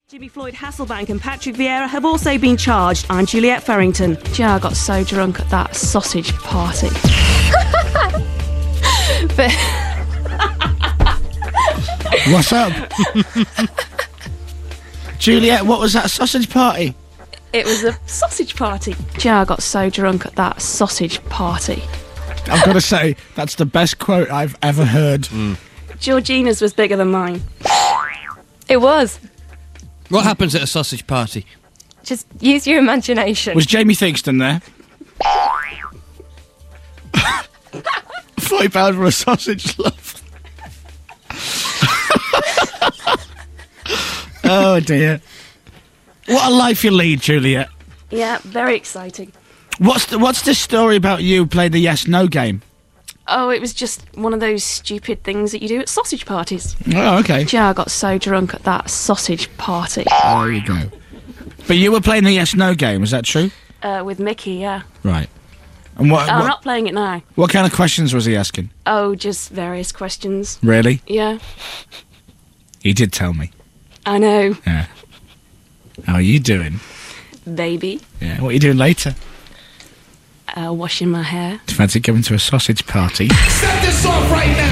Jimmy Floyd Hasselbank and Patrick Vieira have also been charged. I'm Juliette Farrington. I got so drunk at that sausage party. But What's up? Juliette, what was that sausage party? it was a sausage party. I got so drunk at that sausage party. I've got to say, that's the best quote I've ever heard. Georgina's was bigger than mine. It was. What happens at a sausage party? Just use your imagination. Was Jamie Theakston there? £40 for a sausage, love. Oh, dear. What a life you lead, Juliette. Yeah, very exciting. What's this story about you playing the yes-no game? Oh, it was just one of those stupid things that you do at sausage parties. Oh, okay. I got so drunk at that sausage party. There you go. But you were playing the yes-no game, is that true? With Mickey, yeah. Right. And I'm not playing it now. what kind of questions was he asking? Oh, just various questions. Really? Yeah, He did tell me. I know, Yeah. How are you doing? baby. Yeah. What are you doing later? Washing my hair. Do you fancy going to a sausage party? Set this off right now.